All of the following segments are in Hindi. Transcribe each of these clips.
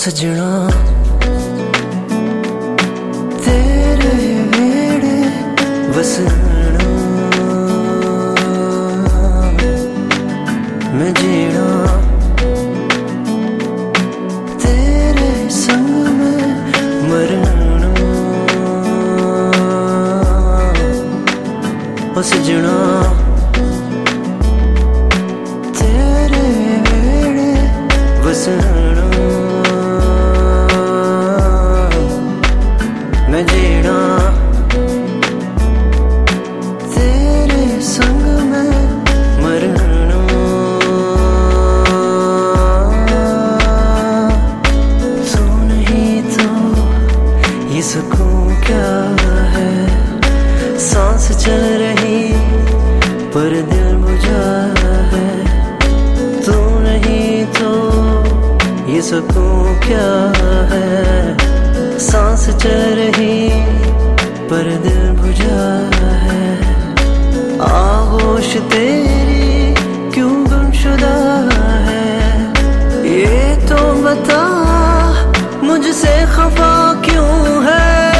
सजना तेरे वेड़े वसना मैं जीना तेरे संग में मरना ओ सजना तेरे वेड़े वसना मैं जीना तेरे संग में मरना तू नहीं तो ये सुकून क्या है। सांस चल रही पर दिल बुझा है। तू नहीं तो ये सुकून क्या है। सांस चल रही पर दिल बुझा है। आगोश तेरी क्यों गुमशुदा है। ये तो बता मुझसे खफा क्यों है।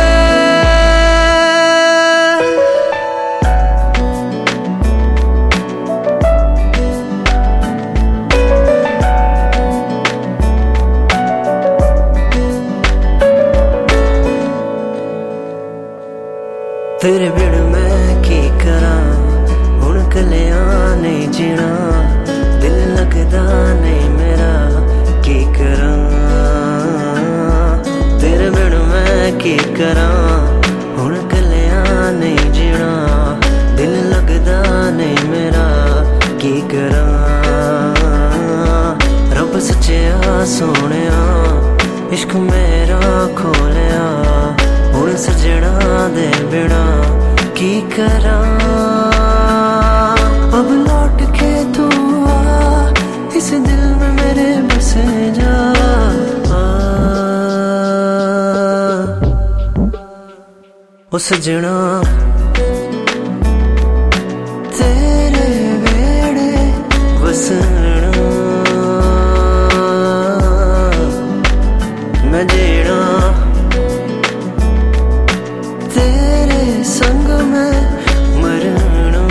तेरे बिन मैं की करा हुण कलिया नहीं जीना। दिल लगदा नहीं मेरा की करा। तेरे बिन मैं की करा हुण कलिया नहीं जीना। दिल लगदा नहीं मेरा की करा। रब सच्चा सोहणिया इश्क मेरा खोलिया। हुण सजना दे बिना की करा। अब लौट के तू आ इस दिल में मेरे बस जा। ओ सजना तेरे वेड़े वसना मैं जीना तेरे संग में मरना।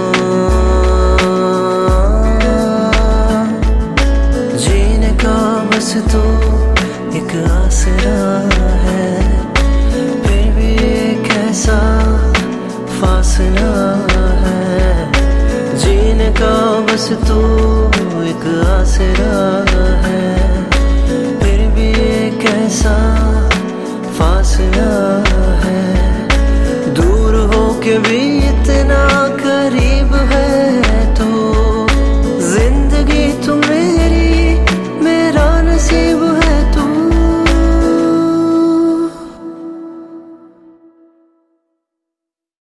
जीने का बस तो एक आसरा है। फिर भी एक ऐसा फासला है। जीने का बस तो एक आसरा है। फिर भी एक ऐसा फासला है। दूर हो के भी इतना करीब है।